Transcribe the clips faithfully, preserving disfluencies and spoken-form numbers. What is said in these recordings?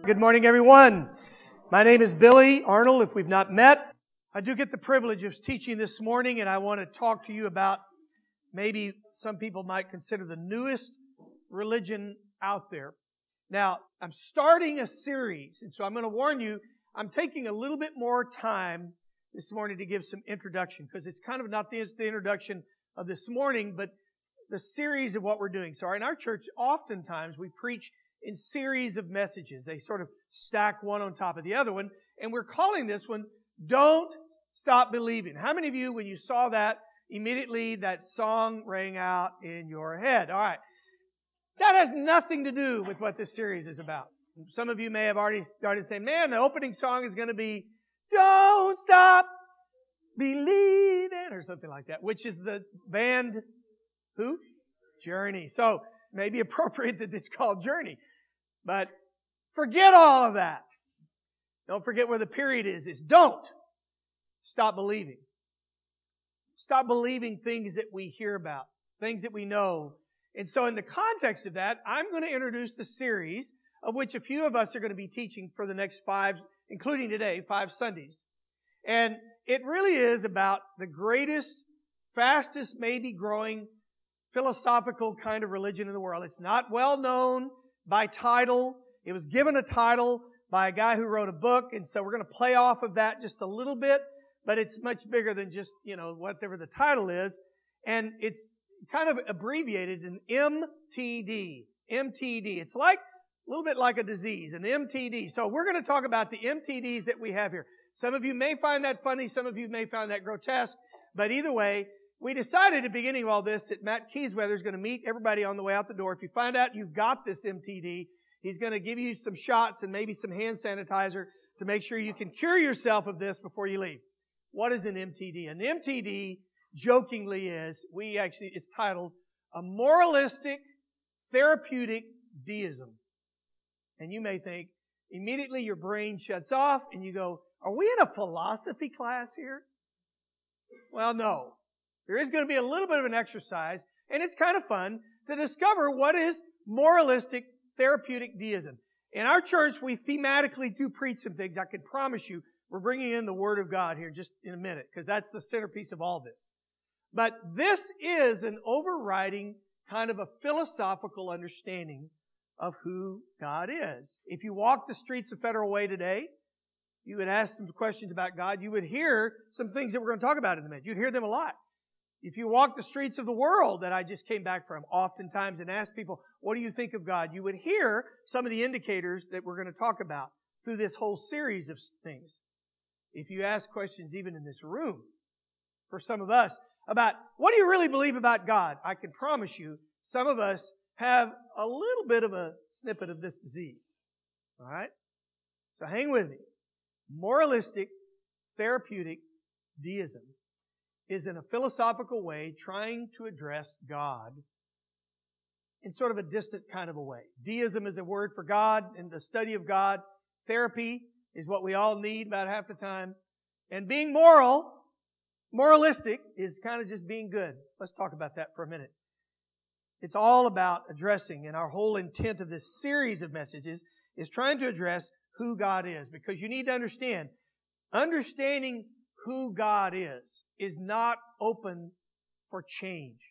Good morning, everyone. My name is Billy Arnold, if we've not met. I do get the privilege of teaching this morning, and I want to talk to you about maybe some people might consider the newest religion out there. Now, I'm starting a series, and so I'm going to warn you, I'm taking a little bit more time this morning to give some introduction, because it's kind of not the, the introduction of this morning, but the series of what we're doing. So in our church, oftentimes we preach in series of messages. They sort of stack one on top of the other one. And we're calling this one, Don't Stop Believing. How many of you, when you saw that, immediately that song rang out in your head? All right. That has nothing to do with what this series is about. Some of you may have already started saying, man, the opening song is going to be, Don't Stop Believing, or something like that, which is the band, who? Journey. So, it may be appropriate that it's called Journey. But forget all of that. Don't forget where the period is. It's don't stop believing. Stop believing things that we hear about, things that we know. And so in the context of that, I'm going to introduce the series of which a few of us are going to be teaching for the next five, including today, five Sundays. And it really is about the greatest, fastest, maybe growing philosophical kind of religion in the world. It's not well known by title. It was given a title by a guy who wrote a book, and so we're going to play off of that just a little bit, but it's much bigger than just, you know, whatever the title is. And it's kind of abbreviated in M T D. M T D. It's like, a little bit like a disease, an M T D. So we're going to talk about the M T Ds that we have here. Some of you may find that funny, some of you may find that grotesque, but either way, we decided at the beginning of all this that Matt Kiesweather is going to meet everybody on the way out the door. If you find out you've got this M T D, he's going to give you some shots and maybe some hand sanitizer to make sure you can cure yourself of this before you leave. What is an M T D? An M T D, jokingly, is, we actually, it's titled, a moralistic, therapeutic deism. And you may think, immediately your brain shuts off and you go, are we in a philosophy class here? Well, no. There is going to be a little bit of an exercise, and it's kind of fun to discover what is moralistic, therapeutic deism. In our church, we thematically do preach some things. I can promise you, we're bringing in the Word of God here just in a minute, because that's the centerpiece of all this. But this is an overriding kind of a philosophical understanding of who God is. If you walk the streets of Federal Way today, you would ask some questions about God. You would hear some things that we're going to talk about in a minute. You'd hear them a lot. If you walk the streets of the world that I just came back from, oftentimes, and ask people, what do you think of God? You would hear some of the indicators that we're going to talk about through this whole series of things. If you ask questions even in this room, for some of us, about what do you really believe about God? I can promise you, some of us have a little bit of a snippet of this disease. All right? So hang with me. Moralistic, therapeutic deism is in a philosophical way trying to address God in sort of a distant kind of a way. Deism is a word for God and the study of God. Therapy is what we all need about half the time. And being moral, moralistic, is kind of just being good. Let's talk about that for a minute. It's all about addressing, and our whole intent of this series of messages is trying to address who God is. Because you need to understand, understanding who God is, is not open for change.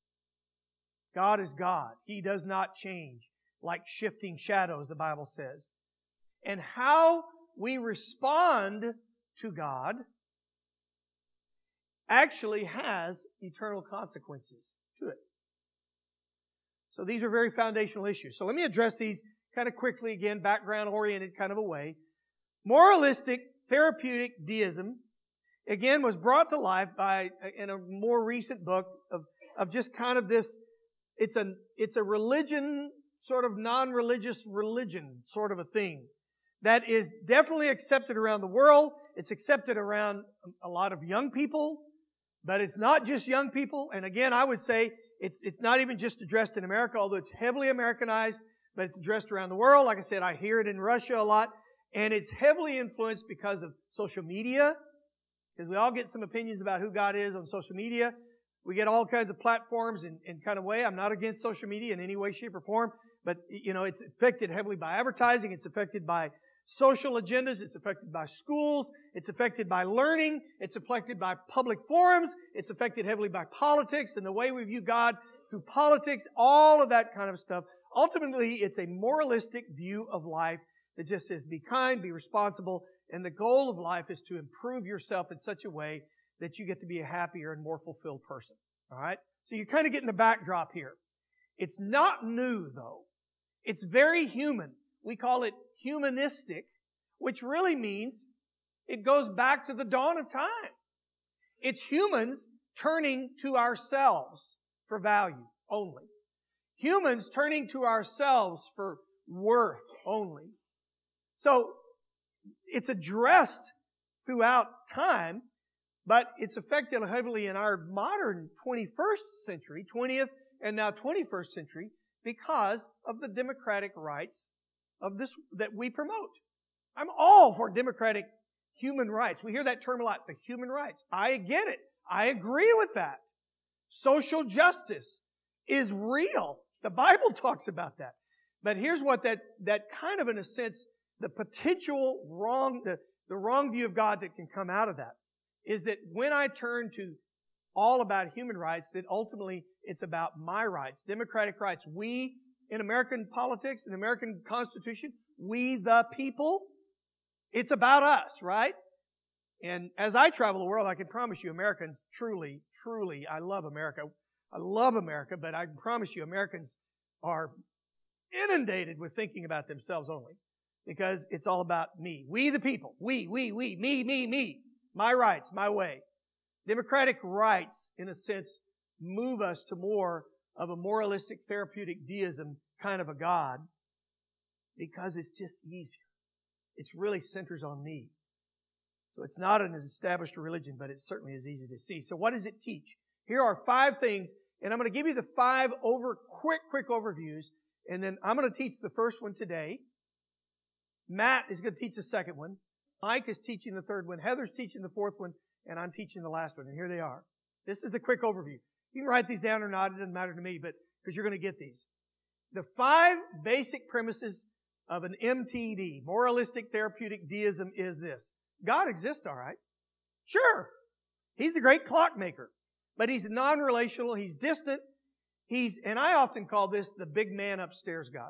God is God. He does not change, like shifting shadows, the Bible says. And how we respond to God actually has eternal consequences to it. So these are very foundational issues. So let me address these kind of quickly again, background-oriented kind of a way. Moralistic, therapeutic deism, again, was brought to life by, in a more recent book of, of just kind of this, it's a, it's a religion, sort of non-religious religion sort of a thing that is definitely accepted around the world. It's accepted around a lot of young people, but it's not just young people. And again, I would say it's, it's not even just addressed in America, although it's heavily Americanized, but it's addressed around the world. Like I said, I hear it in Russia a lot, and it's heavily influenced because of social media, because we all get some opinions about who God is on social media. We get all kinds of platforms in, in kind of way. I'm not against social media in any way, shape, or form, but, you know, it's affected heavily by advertising. It's affected by social agendas. It's affected by schools. It's affected by learning. It's affected by public forums. It's affected heavily by politics and the way we view God through politics, all of that kind of stuff. Ultimately, it's a moralistic view of life that just says be kind, be responsible, and the goal of life is to improve yourself in such a way that you get to be a happier and more fulfilled person. All right? So you're kind of getting the backdrop here. It's not new, though. It's very human. We call it humanistic, which really means it goes back to the dawn of time. It's humans turning to ourselves for value only. Humans turning to ourselves for worth only. So it's addressed throughout time, but it's affected heavily in our modern twenty-first century, twentieth and now twenty-first century, because of the democratic rights of this that we promote. I'm all for democratic human rights. We hear that term a lot, the human rights. I get it. I agree with that. Social justice is real. The Bible talks about that. But here's what that, that kind of, in a sense, the potential wrong, the, the wrong view of God that can come out of that is that when I turn to all about human rights, that ultimately it's about my rights, democratic rights. We, in American politics, in the American Constitution, we the people, it's about us, right? And as I travel the world, I can promise you, Americans truly, truly, I love America. I love America, but I can promise you, Americans are inundated with thinking about themselves only because it's all about me. We the people. We, we, we, me, me, me. My rights, my way. Democratic rights, in a sense, move us to more of a moralistic, therapeutic deism kind of a God because it's just easier. It really centers on me. So it's not an established religion, but it certainly is easy to see. So what does it teach? Here are five things, and I'm going to give you the five over quick, quick overviews, and then I'm going to teach the first one today. Matt is going to teach the second one. Mike is teaching the third one. Heather's teaching the fourth one, and I'm teaching the last one. And here they are. This is the quick overview. You can write these down or not. It doesn't matter to me, but because you're going to get these. The five basic premises of an M T D, moralistic therapeutic deism, is this. God exists, all right. Sure. He's the great clockmaker. But He's non-relational. He's distant. He's, and I often call this the big man upstairs God.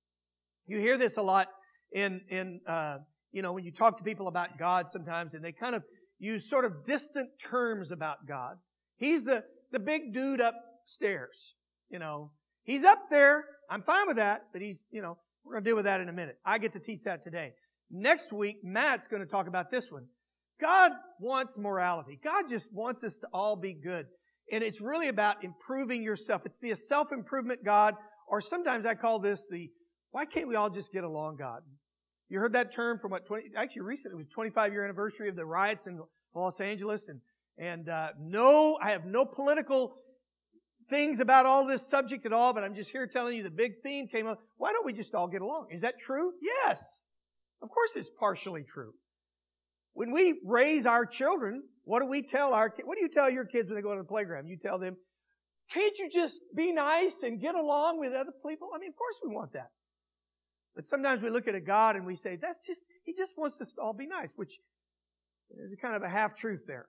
You hear this a lot in, in, uh, you know, when you talk to people about God sometimes, and they kind of use sort of distant terms about God. He's the, the big dude upstairs. You know, He's up there. I'm fine with that, but He's, you know, we're going to deal with that in a minute. I get to teach that today. Next week, Matt's going to talk about this one. God wants morality. God just wants us to all be good. And it's really about improving yourself. It's the self-improvement God, or sometimes I call this the, why can't we all just get along God? You heard that term from what, twenty, actually recently, it was twenty-five year anniversary of the riots in Los Angeles. And, and, uh, no, I have no political things about all this subject at all, but I'm just here telling you the big theme came up. Why don't we just all get along? Is that true? Yes. Of course it's partially true. When we raise our children, what do we tell our kids? What do you tell your kids when they go to the playground? You tell them, can't you just be nice and get along with other people? I mean, of course we want that. But sometimes we look at a God and we say, that's just, He just wants us to all be nice, which there's a kind of a half-truth there.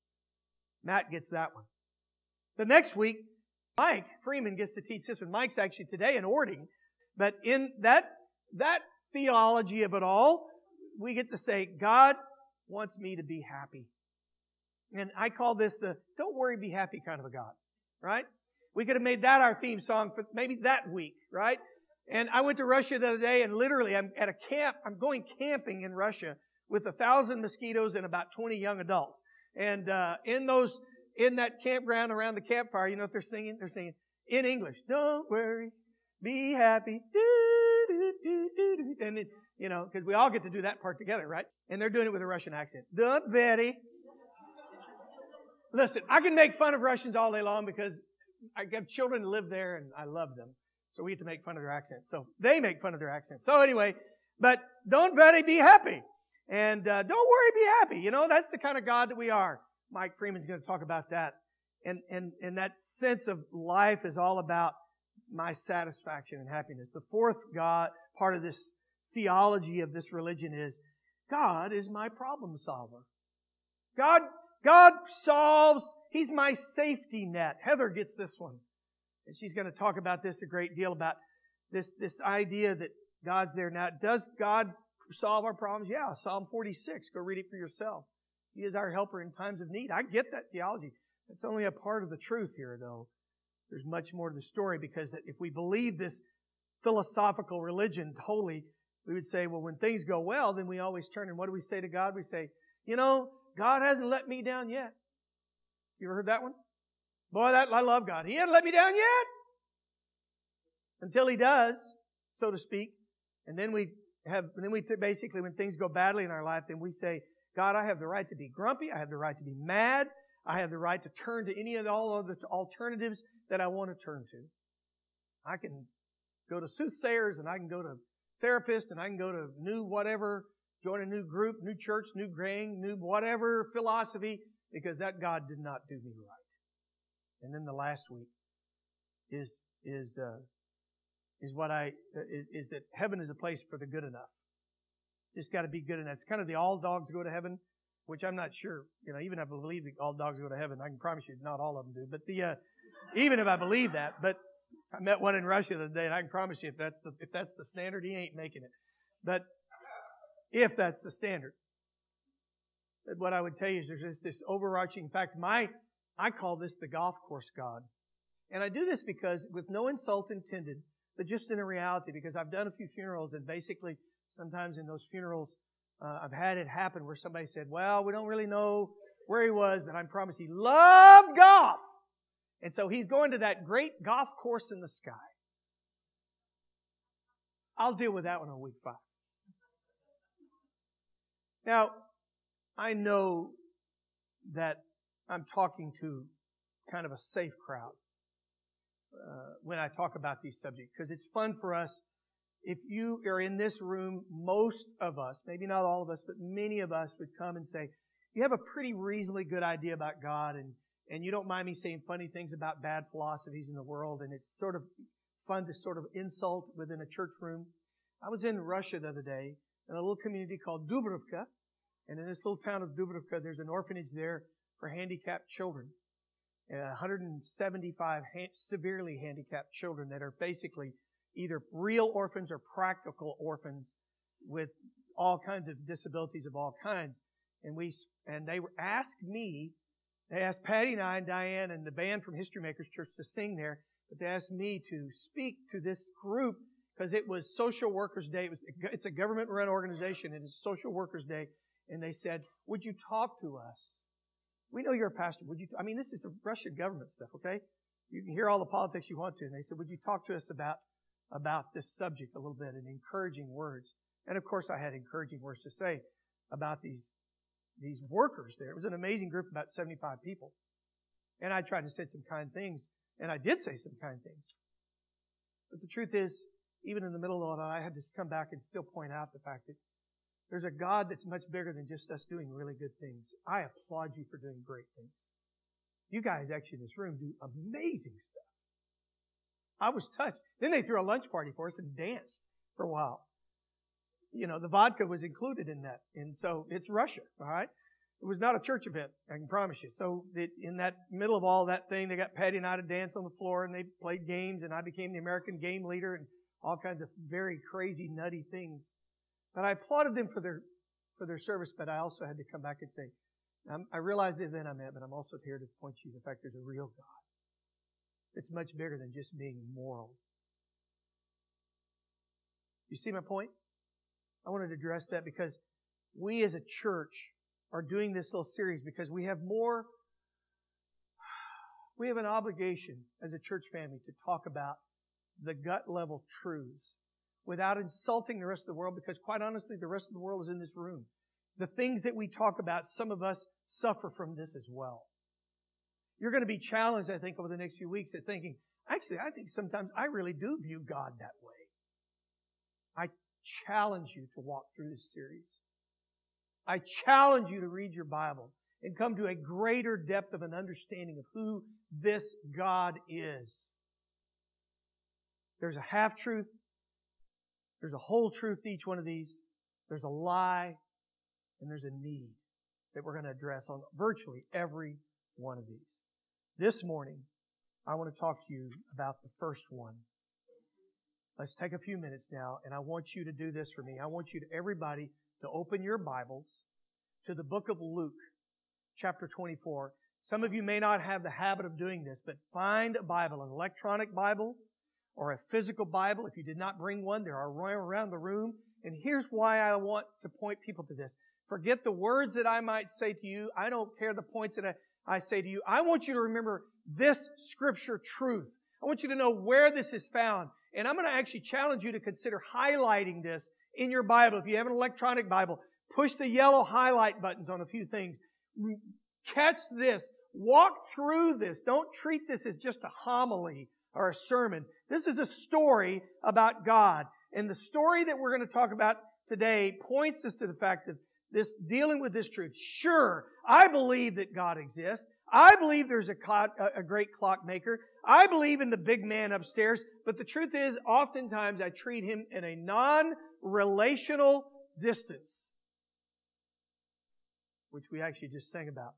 Matt gets that one. The next week, Mike Freeman gets to teach this one. Mike's actually today in Ording. But in that, that theology of it all, we get to say, God wants me to be happy. And I call this the don't worry, be happy kind of a God, right? We could have made that our theme song for maybe that week, right? And I went to Russia the other day, and literally I'm at a camp, I'm going camping in Russia with a thousand mosquitoes and about twenty young adults. And uh, in those, in that campground around the campfire, you know what they're singing? They're singing in English, don't worry, be happy. And it, you know, because we all get to do that part together, right? And they're doing it with a Russian accent. Don't worry. Listen, I can make fun of Russians all day long because I have children who live there and I love them. So we get to make fun of their accents. So they make fun of their accents. So anyway, but don't worry, be happy. And uh, don't worry, be happy. You know, that's the kind of God that we are. Mike Freeman's going to talk about that And, and, and that sense of life is all about my satisfaction and happiness. The fourth God, part of this theology of this religion is, God is my problem solver. God, God solves, He's my safety net. Heather gets this one. And she's going to talk about this a great deal, about this, this idea that God's there. Now, does God solve our problems? Yeah, Psalm forty-six. Go read it for yourself. He is our helper in times of need. I get that theology. It's only a part of the truth here, though. There's much more to the story, because if we believe this philosophical religion wholly, we would say, well, when things go well, then we always turn, and what do we say to God? We say, you know, God hasn't let me down yet. You ever heard that one? Boy, that, I love God. He hasn't let me down yet. Until He does, so to speak. And then we have, and then we t- basically, when things go badly in our life, then we say, God, I have the right to be grumpy. I have the right to be mad. I have the right to turn to any of the, all of the alternatives that I want to turn to. I can go to soothsayers, and I can go to therapists, and I can go to new whatever, join a new group, new church, new gang, new whatever philosophy, because that God did not do me right. And then the last week is is uh, is what I is, is that heaven is a place for the good enough. Just got to be good enough. It's kind of the all dogs go to heaven, which I'm not sure. You know, even if I believe that all dogs go to heaven, I can promise you not all of them do. But the uh, even if I believe that, but I met one in Russia the other day, and I can promise you if that's the if that's the standard, he ain't making it. But if that's the standard, what I would tell you is there's this, this overarching. In fact, my I call this the golf course God, and I do this because, with no insult intended, but just in a reality, because I've done a few funerals, and basically sometimes in those funerals, uh, I've had it happen where somebody said, "Well, we don't really know where he was, but I promise he loved golf." And so he's going to that great golf course in the sky. I'll deal with that one on week five. Now, I know that I'm talking to kind of a safe crowd uh, when I talk about these subjects, because it's fun for us. If you are in this room, most of us, maybe not all of us, but many of us would come and say, you have a pretty reasonably good idea about God, and And you don't mind me saying funny things about bad philosophies in the world, and it's sort of fun to sort of insult within a church room. I was in Russia the other day, in a little community called Dubrovka, and in this little town of Dubrovka, there's an orphanage there for handicapped children. Uh, one hundred seventy-five ha- severely handicapped children that are basically either real orphans or practical orphans with all kinds of disabilities of all kinds. And we and they were asked me. They asked Patty and I and Diane and the band from History Makers Church to sing there, but they asked me to speak to this group because it was Social Workers Day. It was, it's a government-run organization. It is Social Workers Day. And they said, would you talk to us? We know you're a pastor. Would you? T- I mean, this is Russian government stuff, okay? You can hear all the politics you want to. And they said, would you talk to us about, about this subject a little bit, and encouraging words? And, of course, I had encouraging words to say about these these workers there. It was an amazing group of about seventy-five people. And I tried to say some kind things, and I did say some kind things. But the truth is, even in the middle of all that, I had to come back and still point out the fact that there's a God that's much bigger than just us doing really good things. I applaud you for doing great things. You guys actually in this room do amazing stuff. I was touched. Then they threw a lunch party for us and danced for a while. You know, the vodka was included in that. And so it's Russia, all right? It was not a church event, I can promise you. So it, in that middle of all that thing, they got Patty and I to dance on the floor, and they played games, and I became the American game leader and all kinds of very crazy, nutty things. But I applauded them for their for their service, but I also had to come back and say, I'm, I realize the event I'm at, but I'm also here to point you to the fact there's a real God. It's much bigger than just being moral. You see my point? I wanted to address that because we as a church are doing this little series because we have more, we have an obligation as a church family to talk about the gut level truths without insulting the rest of the world, because quite honestly, the rest of the world is in this room. The things that we talk about, some of us suffer from this as well. You're going to be challenged, I think, over the next few weeks at thinking, actually, I think sometimes I really do view God that way. I challenge you to walk through this series. I challenge you to read your Bible and come to a greater depth of an understanding of who this God is. There's a half-truth. There's a whole truth to each one of these. There's a lie, and there's a need that we're going to address on virtually every one of these. This morning, I want to talk to you about the first one. Let's take a few minutes now, and I want you to do this for me. I want you to, everybody, to open your Bibles to the book of Luke, chapter twenty-four. Some of you may not have the habit of doing this, but find a Bible, an electronic Bible or a physical Bible. If you did not bring one, there are around the room. And here's why I want to point people to this. Forget the words that I might say to you. I don't care the points that I, I say to you. I want you to remember this Scripture truth. I want you to know where this is found. And I'm going to actually challenge you to consider highlighting this in your Bible. If you have an electronic Bible, push the yellow highlight buttons on a few things. Catch this. Walk through this. Don't treat this as just a homily or a sermon. This is a story about God. And the story that we're going to talk about today points us to the fact that this, dealing with this truth. Sure, I believe that God exists. I believe there's a, clock, a great clockmaker. I believe in the big man upstairs. But the truth is, oftentimes I treat him in a non-relational distance, which we actually just sang about.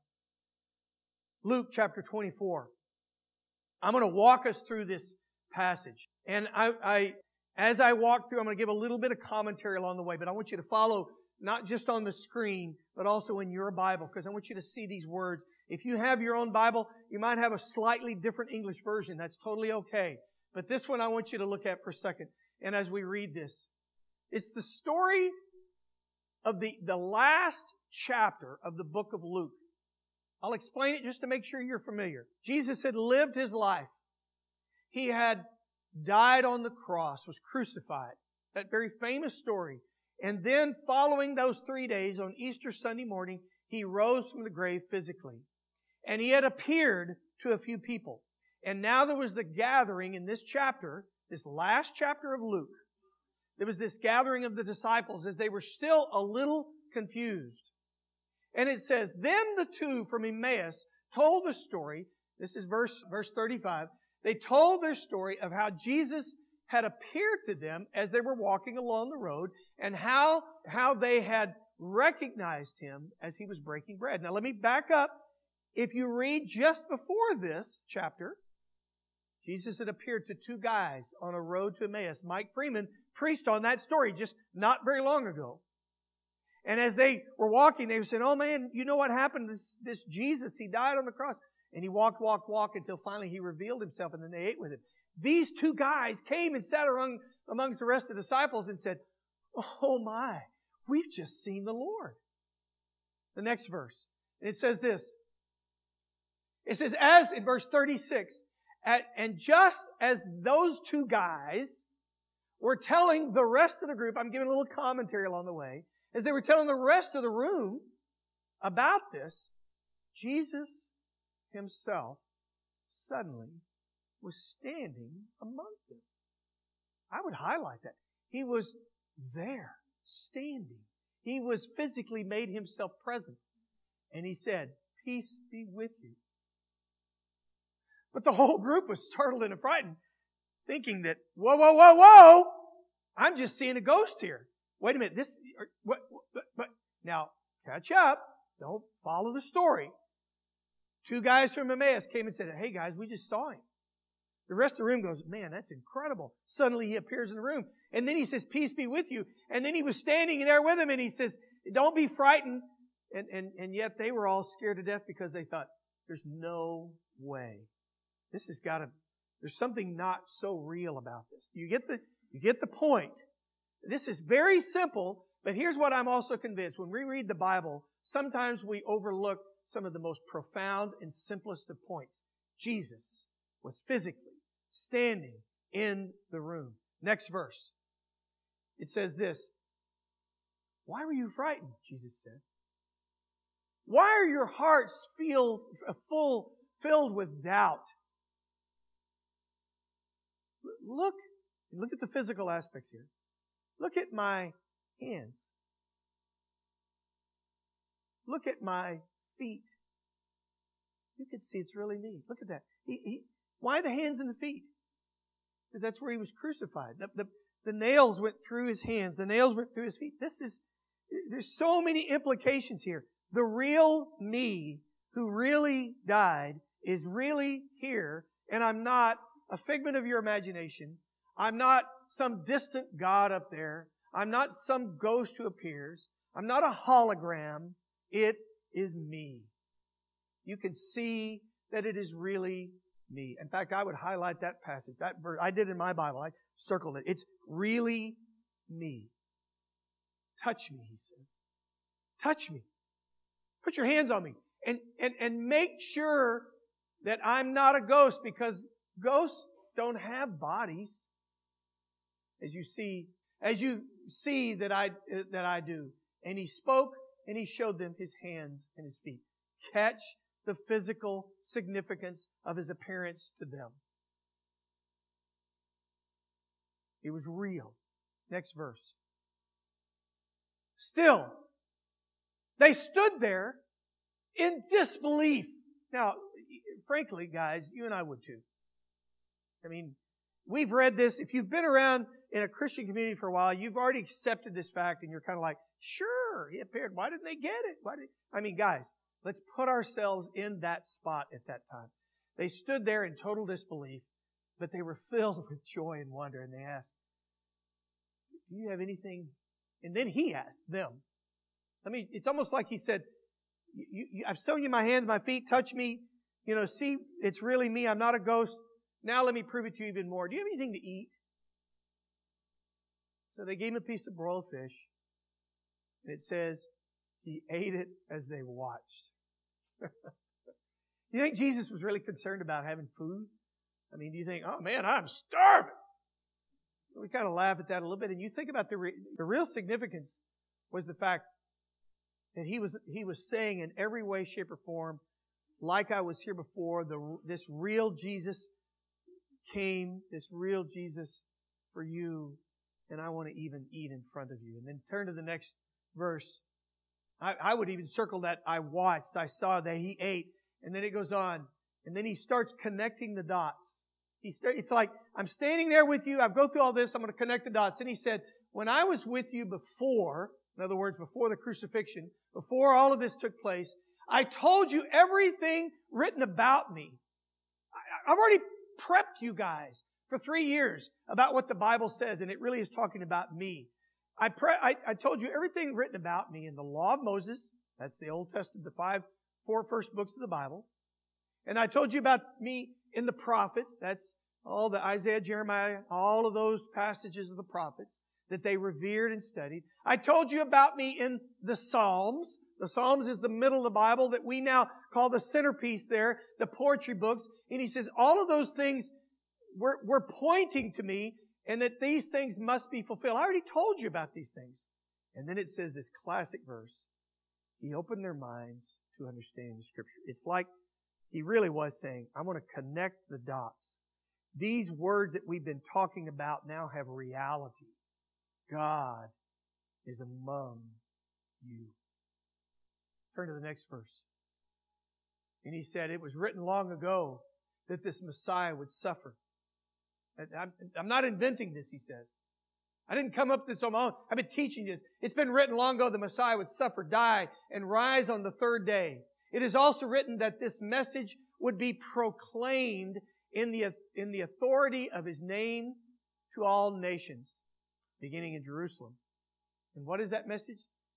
Luke chapter twenty-four. I'm going to walk us through this passage. And I, I, as I walk through, I'm going to give a little bit of commentary along the way, but I want you to follow not just on the screen, but also in your Bible, because I want you to see these words. If you have your own Bible, you might have a slightly different English version. That's totally okay. But this one I want you to look at for a second. And as we read this, it's the story of the, the last chapter of the book of Luke. I'll explain it just to make sure you're familiar. Jesus had lived His life. He had died on the cross, was crucified. That very famous story. And then following those three days on Easter Sunday morning, He rose from the grave physically. And He had appeared to a few people. And now there was the gathering in this chapter, this last chapter of Luke. There was this gathering of the disciples as they were still a little confused. And it says, then the two from Emmaus told the story. This is verse, verse thirty-five. They told their story of how Jesus had appeared to them as they were walking along the road and how, how they had recognized Him as He was breaking bread. Now let me back up. If you read just before this chapter, Jesus had appeared to two guys on a road to Emmaus. Mike Freeman preached on that story just not very long ago. And as they were walking, they said, oh man, you know what happened? This, this Jesus, He died on the cross. And He walked, walked, walked until finally He revealed Himself and then they ate with Him. These two guys came and sat among, amongst the rest of the disciples and said, oh my, we've just seen the Lord. The next verse. And it says this. It says, as in verse thirty-six, at, and just as those two guys were telling the rest of the group, I'm giving a little commentary along the way, as they were telling the rest of the room about this, Jesus Himself suddenly was standing among them. I would highlight that. He was there, standing. He was physically made Himself present. And He said, peace be with you. But the whole group was startled and frightened, thinking that, whoa, whoa, whoa, whoa, I'm just seeing a ghost here. Wait a minute, this, what, what, what? Now, catch up. Don't follow the story. Two guys from Emmaus came and said, hey guys, we just saw Him. The rest of the room goes, man, that's incredible. Suddenly He appears in the room. And then He says, peace be with you. And then He was standing there with them and He says, don't be frightened. And, and, and yet they were all scared to death because they thought, there's no way. This has got to, there's something not so real about this. You get the, you get the point. This is very simple, but here's what I'm also convinced. When we read the Bible, sometimes we overlook some of the most profound and simplest of points. Jesus was physically standing in the room. Next verse. It says this. Why were you frightened? Jesus said. Why are your hearts filled, full, filled with doubt? Look, look at the physical aspects here. Look at my hands. Look at my feet. You can see it's really me. Look at that. He, he, why the hands and the feet? Because that's where he was crucified. The, the, the nails went through his hands. The nails went through his feet. This is, there's so many implications here. The real me who really died is really here, and I'm not a figment of your imagination. I'm not some distant God up there. I'm not some ghost who appears. I'm not a hologram. It is me. You can see that it is really me. In fact, I would highlight that passage. That verse, I did in my Bible. I circled it. It's really me. Touch me, he says. Touch me. Put your hands on me. And, and, and make sure that I'm not a ghost, because ghosts don't have bodies. As you see, as you see that I, that I do. And he spoke and he showed them his hands and his feet. Catch the physical significance of his appearance to them. It was real. Next verse. Still, they stood there in disbelief. Now, frankly, guys, you and I would too. I mean, we've read this. If you've been around in a Christian community for a while, you've already accepted this fact and you're kind of like, sure, he appeared. Why didn't they get it? Why did... I mean, guys, let's put ourselves in that spot at that time. They stood there in total disbelief, but they were filled with joy and wonder, and they asked, do you have anything? And then he asked them. I mean, it's almost like he said, you, you, I've shown you my hands, my feet, touch me. You know, see, it's really me. I'm not a ghost. Now let me prove it to you even more. Do you have anything to eat? So they gave him a piece of broiled fish. And it says, he ate it as they watched. You think Jesus was really concerned about having food? I mean, do you think, oh man, I'm starving? We kind of laugh at that a little bit. And you think about the, re- the real significance was the fact that he was, he was saying in every way, shape, or form, like I was here before, the, this real Jesus came, this real Jesus for you, and I want to even eat in front of you. And then turn to the next verse. I, I would even circle that I watched, I saw that he ate, and then it goes on, and then he starts connecting the dots. He start, it's like, I'm standing there with you, I've go through all this, I'm going to connect the dots. And he said, when I was with you before, in other words, before the crucifixion, before all of this took place, I told you everything written about me. I, I've already prepped you guys for three years about what the Bible says, and it really is talking about me. I, pre- I, I told you everything written about me in the law of Moses. That's the Old Testament, the five, four first books of the Bible. And I told you about me in the prophets. That's all the Isaiah, Jeremiah, all of those passages of the prophets that they revered and studied. I told you about me in the Psalms. The Psalms is the middle of the Bible that we now call the centerpiece there, the poetry books. And he says all of those things were, were pointing to me, and that these things must be fulfilled. I already told you about these things. And then it says this classic verse. He opened their minds to understanding the Scripture. It's like he really was saying, I want to connect the dots. These words that we've been talking about now have reality. God is among you. Turn to the next verse. And he said, it was written long ago that this Messiah would suffer. I'm, I'm not inventing this, he says. I didn't come up with this on my own. I've been teaching this. It's been written long ago the Messiah would suffer, die, and rise on the third day. It is also written that this message would be proclaimed in the, in the authority of his name to all nations, beginning in Jerusalem. And what is that message?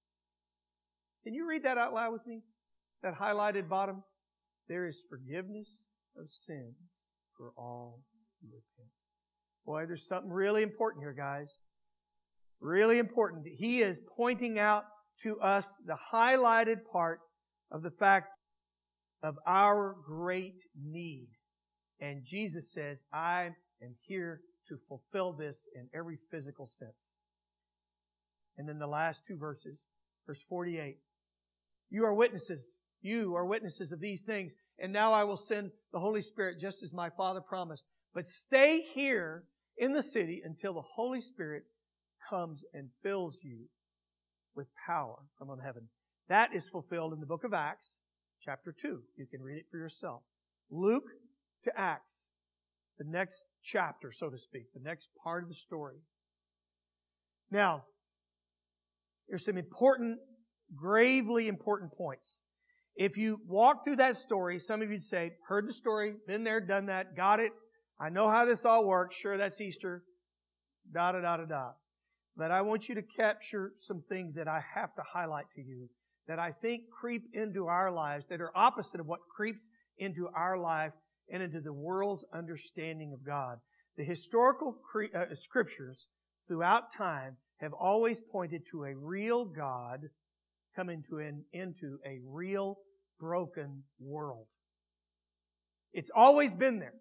Can you read that out loud with me? That highlighted bottom. There is forgiveness of sins for all who repent. Boy, there's something really important here, guys. Really important. He is pointing out to us the highlighted part of the fact of our great need. And Jesus says, I am here to fulfill this in every physical sense. And then the last two verses, verse forty-eight. You are witnesses. You are witnesses of these things. And now I will send the Holy Spirit just as my Father promised. But stay here in the city until the Holy Spirit comes and fills you with power from on heaven. That is fulfilled in the book of Acts, chapter two. You can read it for yourself. Luke to Acts, the next chapter, so to speak, the next part of the story. Now, there's some important, gravely important points. If you walk through that story, some of you'd say, heard the story, been there, done that, got it. I know how this all works. Sure, that's Easter. Da, da, da, da, da. But I want you to capture some things that I have to highlight to you that I think creep into our lives, that are opposite of what creeps into our life and into the world's understanding of God. The historical cre- uh, scriptures throughout time have always pointed to a real God coming to an, into a real broken world. It's always been there.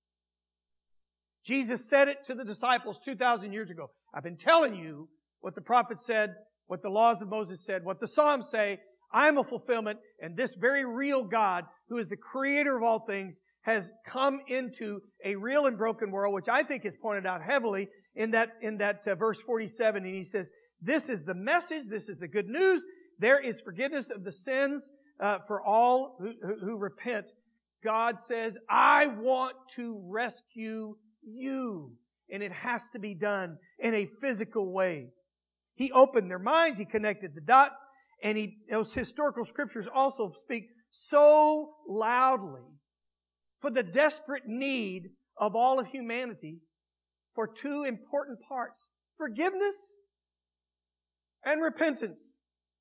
Jesus said it to the disciples two thousand years ago. I've been telling you what the prophets said, what the laws of Moses said, what the Psalms say. I am a fulfillment, and this very real God, who is the creator of all things, has come into a real and broken world, which I think is pointed out heavily in that, in that uh, verse forty-seven. And he says, this is the message, this is the good news. There is forgiveness of the sins uh, for all who, who, who repent. God says, I want to rescue you. And it has to be done in a physical way. He opened their minds, he connected the dots, and he, those historical scriptures also speak so loudly for the desperate need of all of humanity for two important parts: forgiveness and repentance.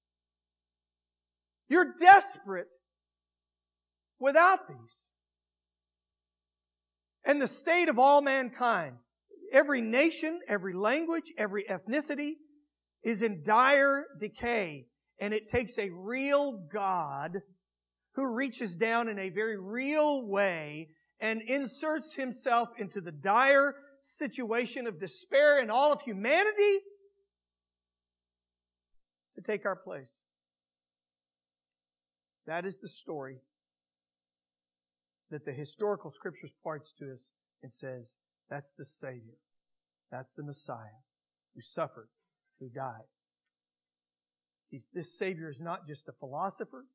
You're desperate without these. And the state of all mankind, every nation, every language, every ethnicity is in dire decay. And it takes a real God who reaches down in a very real way and inserts himself into the dire situation of despair in all of humanity to take our place. That is the story that the historical scriptures points to us and says, that's the Savior. That's the Messiah who suffered, who died. He's, this Savior is not just a philosopher.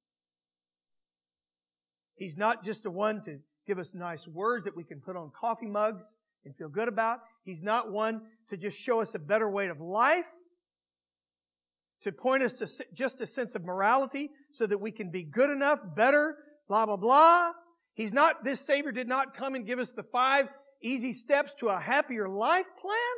He's not just a one to give us nice words that we can put on coffee mugs and feel good about. He's not one to just show us a better way of life, to point us to just a sense of morality so that we can be good enough, better, blah, blah, blah. He's not, this Savior did not come and give us the five easy steps to a happier life plan.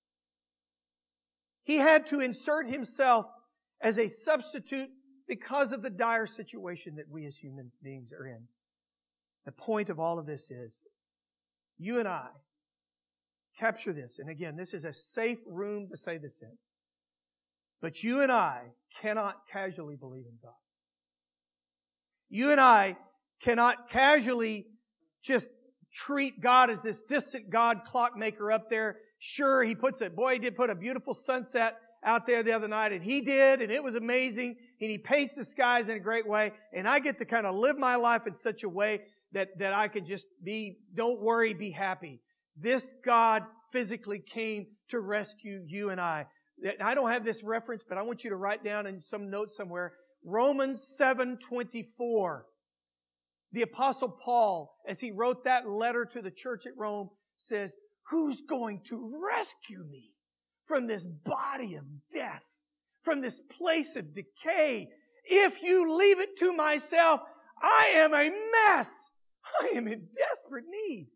He had to insert himself as a substitute because of the dire situation that we as human beings are in. The point of all of this is, you and I capture this. And again, this is a safe room to say this in. But you and I cannot casually believe in God. You and I cannot casually just treat God as this distant God clockmaker up there. Sure, he puts a, boy, he did put a beautiful sunset out there the other night, and he did, and it was amazing, and he paints the skies in a great way, and I get to kind of live my life in such a way that, that I can just be, don't worry, be happy. This God physically came to rescue you and I. I don't have this reference, but I want you to write down in some note somewhere, Romans seven twenty-four. The Apostle Paul, as he wrote that letter to the church at Rome, says, who's going to rescue me from this body of death, from this place of decay? If you leave it to myself, I am a mess. I am in desperate need.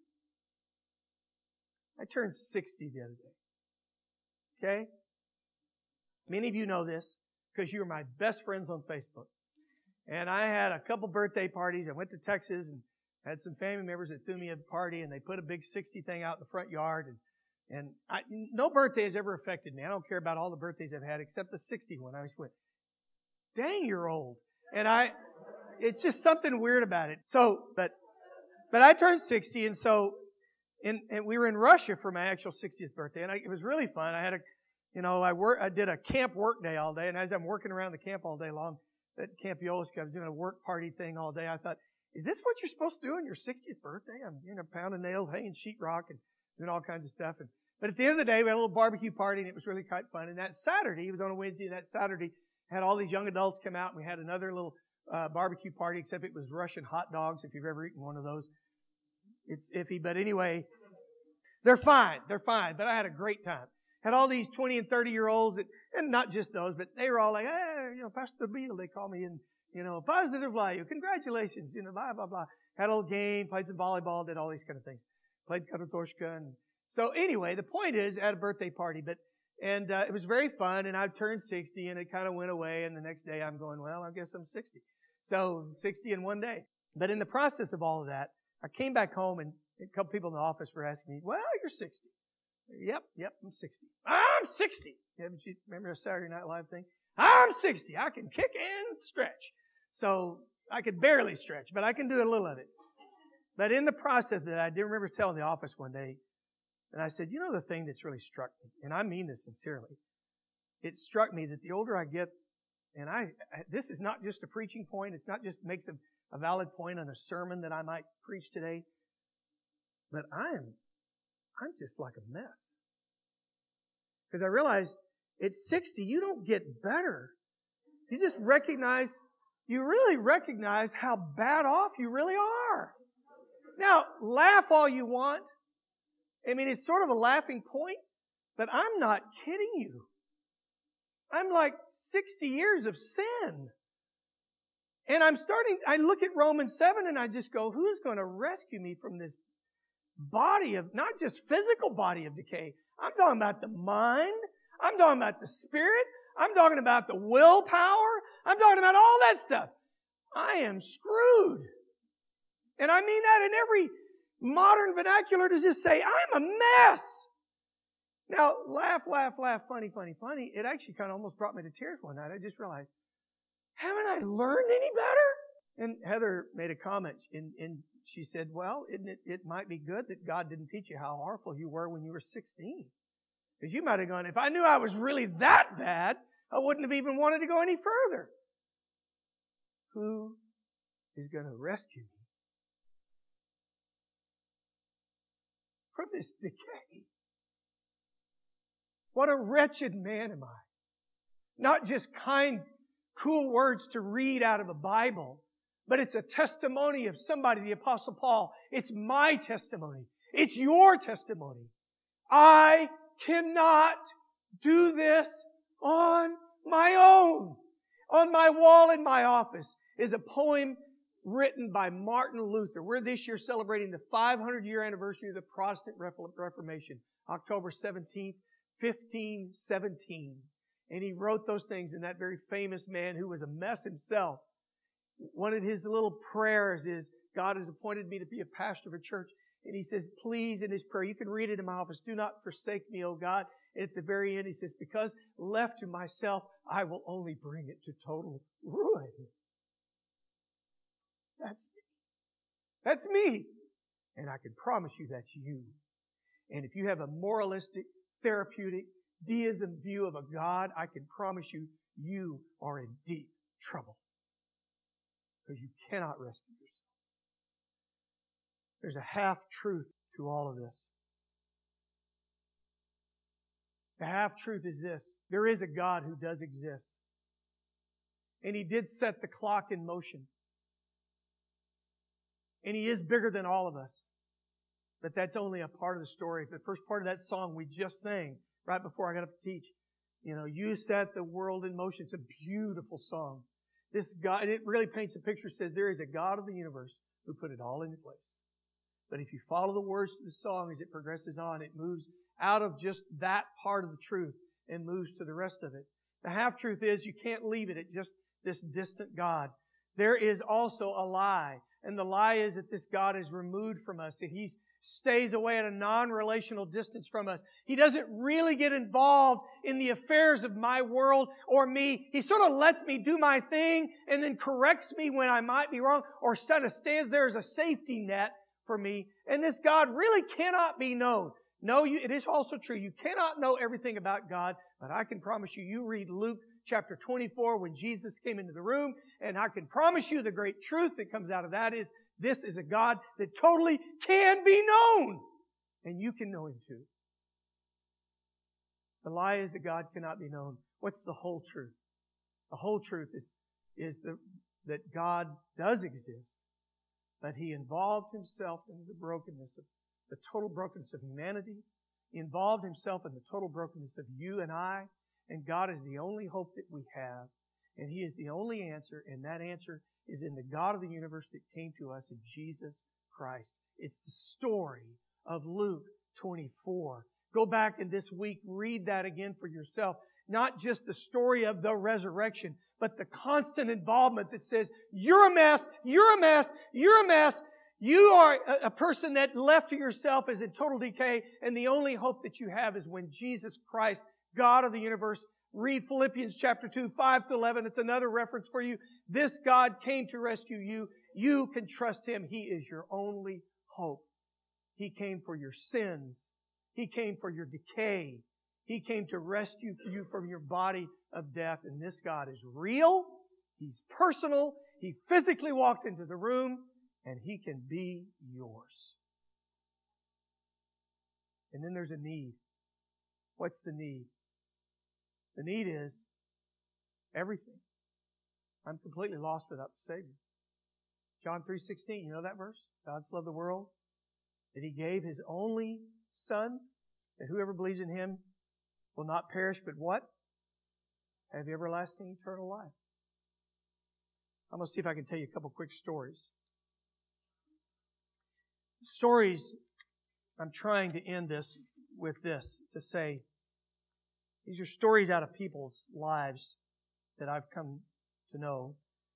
I turned sixty the other day. Okay? Many of you know this because you are my best friends on Facebook. And I had a couple birthday parties. I went to Texas and had some family members that threw me a party, and they put a big sixty thing out in the front yard. And, and I, no birthday has ever affected me. I don't care about all the birthdays I've had except the sixty one. I just went, dang, you're old. And I, it's just something weird about it. So, but, but I turned sixty, and so, and, and we were in Russia for my actual sixtieth birthday, and I, it was really fun. I had a, you know, I work, I did a camp work day all day, and as I'm working around the camp all day long, at Camp Yolisk, I was doing a work party thing all day. I thought, is this what you're supposed to do on your sixtieth birthday? I'm, you know, pounding nails, hanging sheetrock, and doing all kinds of stuff. And, but at the end of the day, we had a little barbecue party, and it was really quite fun. And that Saturday, it was on a Wednesday, and that Saturday, had all these young adults come out, and we had another little uh, barbecue party, except it was Russian hot dogs. If you've ever eaten one of those, it's iffy. But anyway, they're fine. They're fine. But I had a great time. Had all these twenty and thirty year olds, that, and not just those, but they were all like, hey, you know, Pastor Bill, they call me, and, you know, positive value, congratulations, you know, blah, blah, blah. Had a little game, played some volleyball, did all these kind of things. Played Karatoshka. And so anyway, the point is, I had a birthday party, but, and, uh, it was very fun, and I turned sixty, and it kind of went away, and the next day I'm going, well, I guess I'm sixty. So, sixty in one day. But in the process of all of that, I came back home, and a couple people in the office were asking me, well, you're sixty. Yep, yep, I'm sixty. I'm sixty. Haven't you remember a Saturday Night Live thing? I'm sixty. I can kick and stretch. So I could barely stretch, but I can do a little of it. But in the process of that, I did remember telling the office one day, and I said, you know the thing that's really struck me, and I mean this sincerely, it struck me that the older I get, and I, this is not just a preaching point, it's not just makes a, a valid point on a sermon that I might preach today, but I am I'm just like a mess. Because I realize at sixty, you don't get better. You just recognize, you really recognize how bad off you really are. Now, laugh all you want. I mean, it's sort of a laughing point, but I'm not kidding you. I'm like sixty years of sin. And I'm starting, I look at Romans seven and I just go, who's going to rescue me from this body of, not just physical body of decay. I'm talking about the mind. I'm talking about the spirit. I'm talking about the willpower. I'm talking about all that stuff. I am screwed. And I mean that in every modern vernacular to just say, I'm a mess. Now, laugh, laugh, laugh, funny, funny, funny. It actually kind of almost brought me to tears one night. I just realized, haven't I learned any better? And Heather made a comment, and, and she said, well, isn't it, it might be good that God didn't teach you how awful you were when you were sixteen. Because you might have gone, if I knew I was really that bad, I wouldn't have even wanted to go any further. Who is going to rescue me from this decay? What a wretched man am I. Not just kind, cool words to read out of a Bible, but it's a testimony of somebody, the Apostle Paul. It's my testimony. It's your testimony. I cannot do this on my own. On my wall in my office is a poem written by Martin Luther. We're this year celebrating the five hundred year anniversary of the Protestant Reformation, October seventeenth, fifteen seventeen. And he wrote those things in that very famous man who was a mess himself. One of his little prayers is, God has appointed me to be a pastor of a church. And he says, please, in his prayer, you can read it in my office, do not forsake me, O God. And at the very end, he says, because left to myself, I will only bring it to total ruin. That's me. That's me. And I can promise you that's you. And if you have a moralistic, therapeutic, deism view of a God, I can promise you, you are in deep trouble. Because you cannot rescue yourself. There's a half-truth to all of this. The half-truth is this. There is a God who does exist. And He did set the clock in motion. And He is bigger than all of us. But that's only a part of the story. The first part of that song we just sang right before I got up to teach. You know, you set the world in motion. It's a beautiful song. This God, and it really paints a picture. It says there is a God of the universe who put it all into place. But if you follow the words of the song as it progresses on, it moves out of just that part of the truth and moves to the rest of it. The half-truth is you can't leave it at just this distant God. There is also a lie. And the lie is that this God is removed from us, that He stays away at a non-relational distance from us. He doesn't really get involved in the affairs of my world or me. He sort of lets me do my thing and then corrects me when I might be wrong, or sort of stands there as a safety net for me. And this God really cannot be known. No, you, it is also true. You cannot know everything about God, but I can promise you, you read Luke chapter twenty-four when Jesus came into the room, and I can promise you the great truth that comes out of that is this is a God that totally can be known. And you can know Him too. The lie is that God cannot be known. What's the whole truth? The whole truth is, is the that God does exist, but He involved Himself in the brokenness of the total brokenness of humanity. He involved Himself in the total brokenness of you and I, and God is the only hope that we have, and He is the only answer, and that answer is in the God of the universe that came to us in Jesus Christ. It's the story of Luke twenty-four. Go back and this week read that again for yourself. Not just the story of the resurrection, but the constant involvement that says, you're a mess, you're a mess, you're a mess. You are a person that left to yourself is in total decay, and the only hope that you have is when Jesus Christ, God of the universe, read Philippians chapter two, five to eleven. It's another reference for you. This God came to rescue you. You can trust Him. He is your only hope. He came for your sins. He came for your decay. He came to rescue you from your body of death. And this God is real. He's personal. He physically walked into the room, and He can be yours. And then there's a need. What's the need? The need is everything. I'm completely lost without the Savior. John three sixteen, you know that verse? God so loved the world that He gave His only Son, that whoever believes in Him will not perish, but what? Have everlasting eternal life. I'm going to see if I can tell you a couple quick stories. Stories, I'm trying to end this with this, to say, these are stories out of people's lives that I've come to know.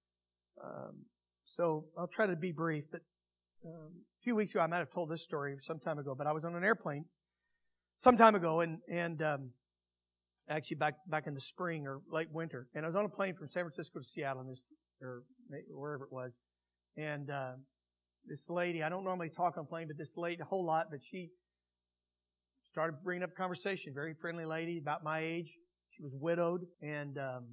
Um, so I'll try to be brief, but um, a few weeks ago, I might have told this story some time ago, but I was on an airplane some time ago, and, and um, actually back back in the spring or late winter, and I was on a plane from San Francisco to Seattle, in this, or wherever it was, and uh, this lady, I don't normally talk on plane, but this lady, a whole lot, but she started bringing up conversation, very friendly lady, about my age. She was widowed, and, um,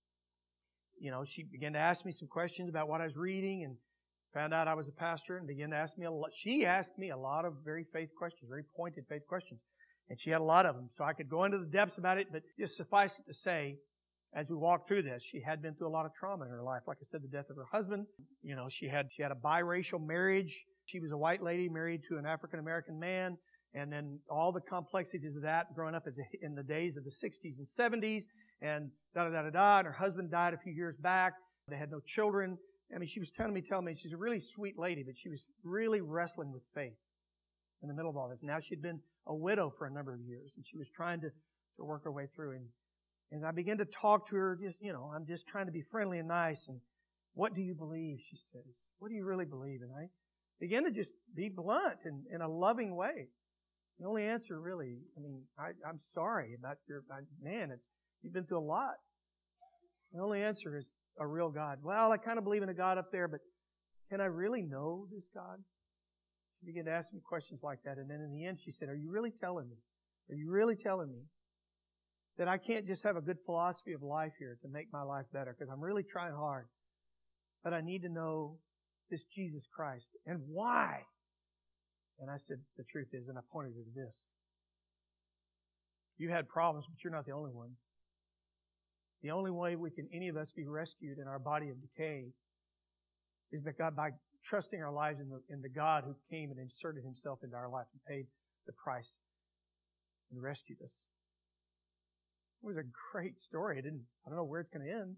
you know, she began to ask me some questions about what I was reading, and found out I was a pastor, and began to ask me a lot. She asked me a lot of very faith questions, very pointed faith questions, and she had a lot of them. So I could go into the depths about it, but just suffice it to say, as we walked through this, she had been through a lot of trauma in her life. Like I said, the death of her husband. You know, she had she had a biracial marriage. She was a white lady married to an African-American man. And then all the complexities of that, growing up in the days of the sixties and seventies, and da-da-da-da-da, and her husband died a few years back. They had no children. I mean, she was telling me, telling me, she's a really sweet lady, but she was really wrestling with faith in the middle of all this. Now she'd been a widow for a number of years, and she was trying to, to work her way through. And as I began to talk to her, just, you know, I'm just trying to be friendly and nice. And what do you believe, she says. What do you really believe? And I began to just be blunt and in a loving way. The only answer, really, I mean, I, I'm sorry about your, I, man, it's, you've been through a lot. The only answer is a real God. Well, I kind of believe in a God up there, but can I really know this God? She began to ask me questions like that. And then in the end, she said, are you really telling me? Are you really telling me that I can't just have a good philosophy of life here to make my life better? Because I'm really trying hard. But I need to know this Jesus Christ. And why? And I said, the truth is, and I pointed her to this. You had problems, but you're not the only one. The only way we can, any of us, be rescued in our body of decay is by God, by trusting our lives in the, in the God who came and inserted Himself into our life and paid the price and rescued us. It was a great story. I didn't, I don't know where it's going to end.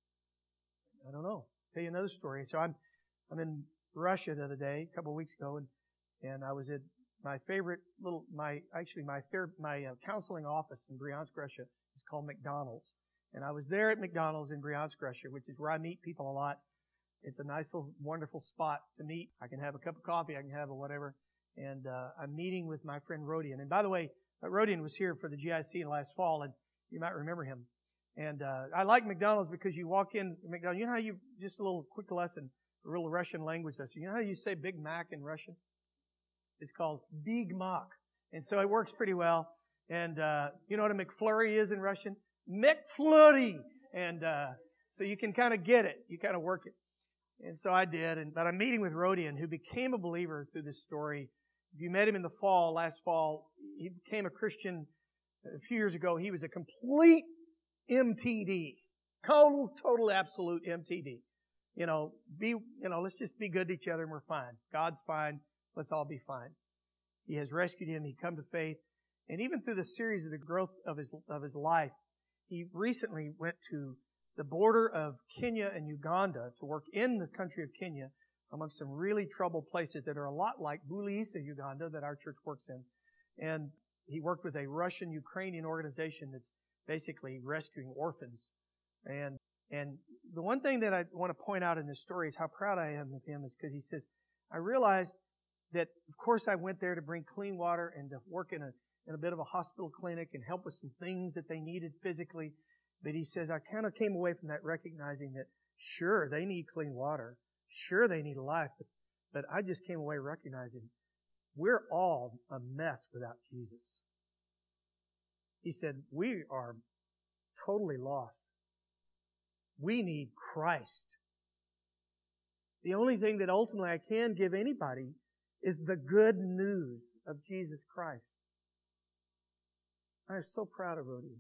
I don't know. I'll tell you another story. So I'm, I'm in Russia the other day, a couple of weeks ago, and And I was at my favorite little, my, actually my ther- my uh, counseling office in Bryansk, Russia is called McDonald's. And I was there at McDonald's in Bryansk, Russia, which is where I meet people a lot. It's a nice little, wonderful spot to meet. I can have a cup of coffee, I can have a whatever. And, uh, I'm meeting with my friend Rodian. And by the way, uh, Rodian was here for the G I C last fall, and you might remember him. And, uh, I like McDonald's because you walk in McDonald's, you know how you, just a little quick lesson, a real Russian language lesson. You know how you say Big Mac in Russian? It's called Big Mac. And so it works pretty well. And, uh, you know what a McFlurry is in Russian? McFlurry. And, uh, so you can kind of get it. You kind of work it. And so I did. And, but I'm meeting with Rodian, who became a believer through this story. If you met him in the fall, last fall, he became a Christian a few years ago. He was a complete M T D. Total, total, absolute M T D. you know, be, you know, let's just be good to each other and we're fine. God's fine. Let's all be fine. He has rescued him. He come to faith. And even through the series of the growth of his, of his life, he recently went to the border of Kenya and Uganda to work in the country of Kenya amongst some really troubled places that are a lot like Bulisa, Uganda, that our church works in. And he worked with a Russian-Ukrainian organization that's basically rescuing orphans. And and the one thing that I want to point out in this story is how proud I am of him is because he says, I realized that, of course, I went there to bring clean water and to work in a in a bit of a hospital clinic and help with some things that they needed physically. But he says, I kind of came away from that recognizing that, sure, they need clean water. Sure, they need a life. But, but I just came away recognizing we're all a mess without Jesus. He said, we are totally lost. We need Christ. The only thing that ultimately I can give anybody is the good news of Jesus Christ. I am so proud of Rhoda.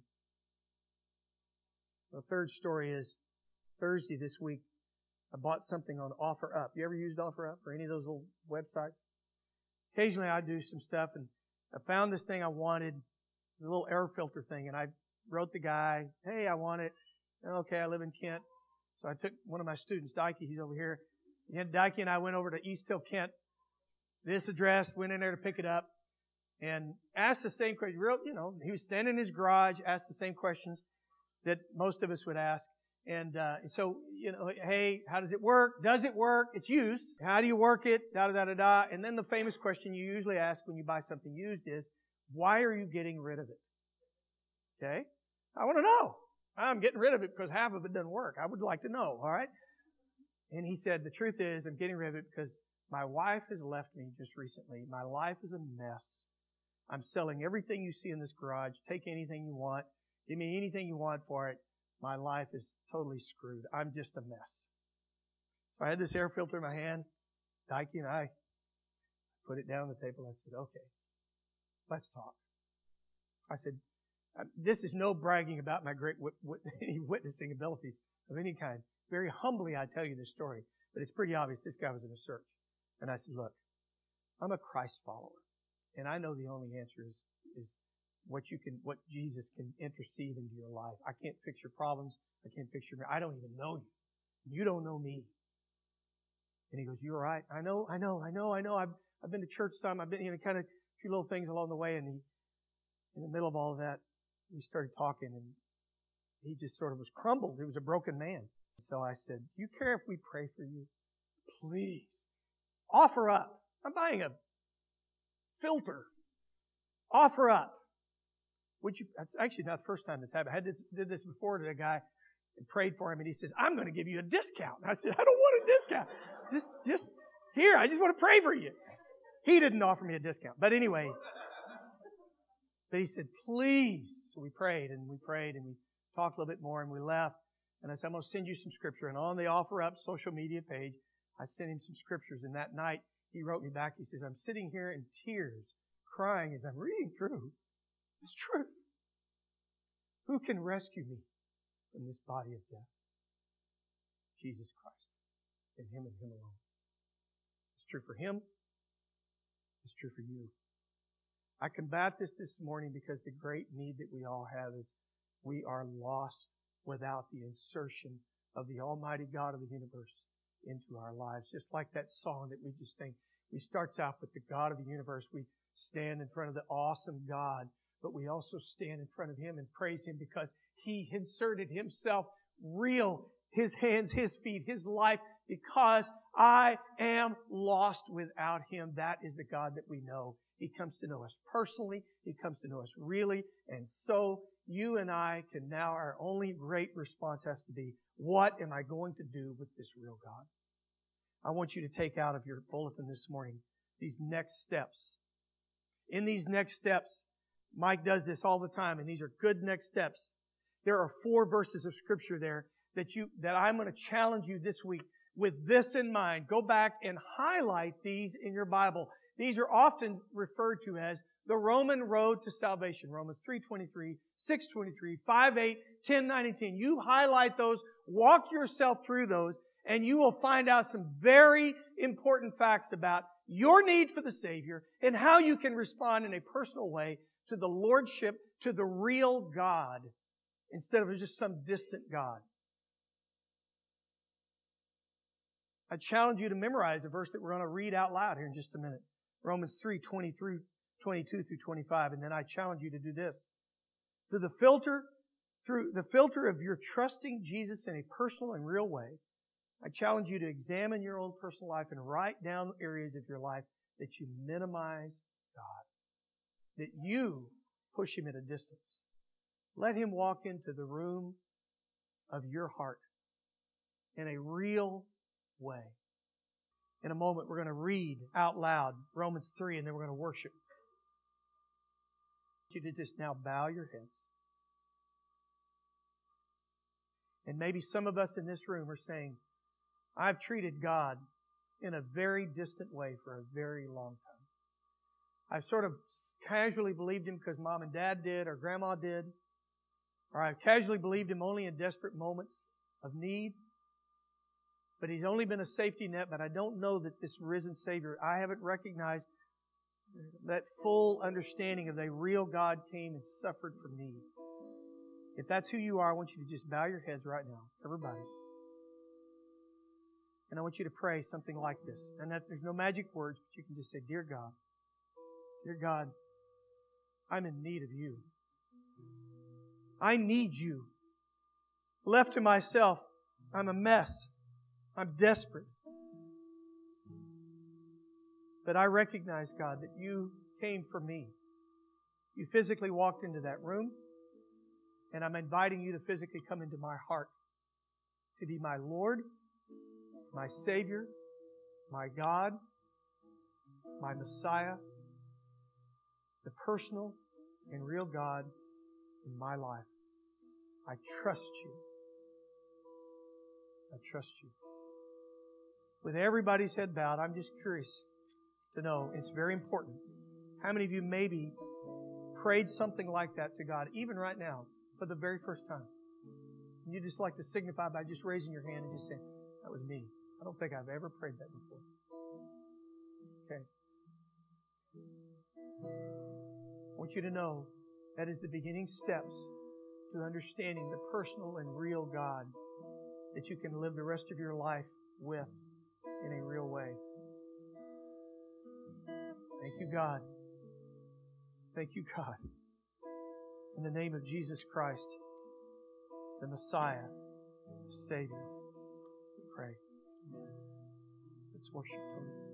The third story is Thursday this week, I bought something on OfferUp. You ever used OfferUp or any of those little websites? Occasionally I do some stuff, and I found this thing I wanted, a little air filter thing, and I wrote the guy, hey, I want it. Okay, I live in Kent. So I took one of my students, Dike, he's over here. And Dike and I went over to East Hill, Kent, this address, went in there to pick it up, and asked the same question. You know, he was standing in his garage, asked the same questions that most of us would ask. And uh, so, you know, hey, how does it work? Does it work? It's used. How do you work it? Da, da, da, da, da. And then the famous question you usually ask when you buy something used is, why are you getting rid of it? Okay? I want to know. I'm getting rid of it because half of it doesn't work. I would like to know, all right? And he said, the truth is, I'm getting rid of it because my wife has left me just recently. My life is a mess. I'm selling everything you see in this garage. Take anything you want. Give me anything you want for it. My life is totally screwed. I'm just a mess. So I had this air filter in my hand. Dike and I put it down on the table. I said, okay, let's talk. I said, this is no bragging about my great wit- wit- witnessing abilities of any kind. Very humbly, I tell you this story, but it's pretty obvious this guy was in a search. And I said, look, I'm a Christ follower, and I know the only answer is, is what you can, what Jesus can intercede into your life. I can't fix your problems. I can't fix your, I don't even know you. You don't know me. And he goes, you're right. I know, I know, I know, I know. I've, I've been to church some. I've been, you know, kind of a few little things along the way. And he, in the middle of all of that, we started talking, and he just sort of was crumbled. He was a broken man. So I said, do you care if we pray for you? Please. OfferUp. I'm buying a filter. OfferUp. Would you, that's actually not the first time this happened. I had this, did this before to a guy and prayed for him, and he says, I'm going to give you a discount. And I said, I don't want a discount. Just, just here, I just want to pray for you. He didn't offer me a discount. But anyway, but he said, please. So we prayed and we prayed and we talked a little bit more and we left. And I said, I'm going to send you some scripture. And on the OfferUp social media page, I sent him some scriptures. And that night, he wrote me back. He says, I'm sitting here in tears, crying as I'm reading through this truth. Who can rescue me from this body of death? Jesus Christ. And Him and Him alone. It's true for Him. It's true for you. I combat this this morning because the great need that we all have is we are lost without the insertion of the Almighty God of the universe into our lives. Just like that song that we just sang. We starts out with the God of the universe. We stand in front of the awesome God, but we also stand in front of Him and praise Him because He inserted Himself real, His hands, His feet, His life, because I am lost without Him. That is the God that we know. He comes to know us personally. He comes to know us really. And so you and I can now, our only great response has to be, what am I going to do with this real God? I want you to take out of your bulletin this morning these next steps. In these next steps, Mike does this all the time, and these are good next steps. There are four verses of Scripture there that you that I'm going to challenge you this week with this in mind. Go back and highlight these in your Bible. These are often referred to as the Roman road to salvation. Romans three twenty-three, six twenty-three, five eight, ten, nine, and ten. You highlight those, walk yourself through those, and you will find out some very important facts about your need for the Savior and how you can respond in a personal way to the Lordship, to the real God, instead of just some distant God. I challenge you to memorize a verse that we're going to read out loud here in just a minute. Romans three, twenty-three, twenty-two through twenty-five. And then I challenge you to do this. Through the filter, through the filter of your trusting Jesus in a personal and real way, I challenge you to examine your own personal life and write down areas of your life that you minimize God, that you push Him at a distance. Let Him walk into the room of your heart in a real way. In a moment, we're going to read out loud Romans three, and then we're going to worship. I want you to just now bow your heads. And maybe some of us in this room are saying, I've treated God in a very distant way for a very long time. I've sort of casually believed Him because Mom and Dad did or Grandma did. Or I've casually believed Him only in desperate moments of need. But He's only been a safety net, but I don't know that this risen Savior, I haven't recognized that full understanding of the real God came and suffered for me. If that's who you are, I want you to just bow your heads right now, everybody. And I want you to pray something like this. And that there's no magic words, but you can just say, Dear God, Dear God, I'm in need of You. I need You. Left to myself, I'm a mess. I'm desperate. But I recognize, God, that You came for me. You physically walked into that room, and I'm inviting You to physically come into my heart to be my Lord, my Savior, my God, my Messiah, the personal and real God in my life. I trust You. I trust You. With everybody's head bowed, I'm just curious to know, it's very important. How many of you maybe prayed something like that to God, even right now, for the very first time? And you just like to signify by just raising your hand and just saying, that was me. I don't think I've ever prayed that before. Okay. I want you to know that is the beginning steps to understanding the personal and real God that you can live the rest of your life with in a real way. Thank You, God. Thank You, God. In the name of Jesus Christ, the Messiah, the Savior, we pray. Let's worship Him.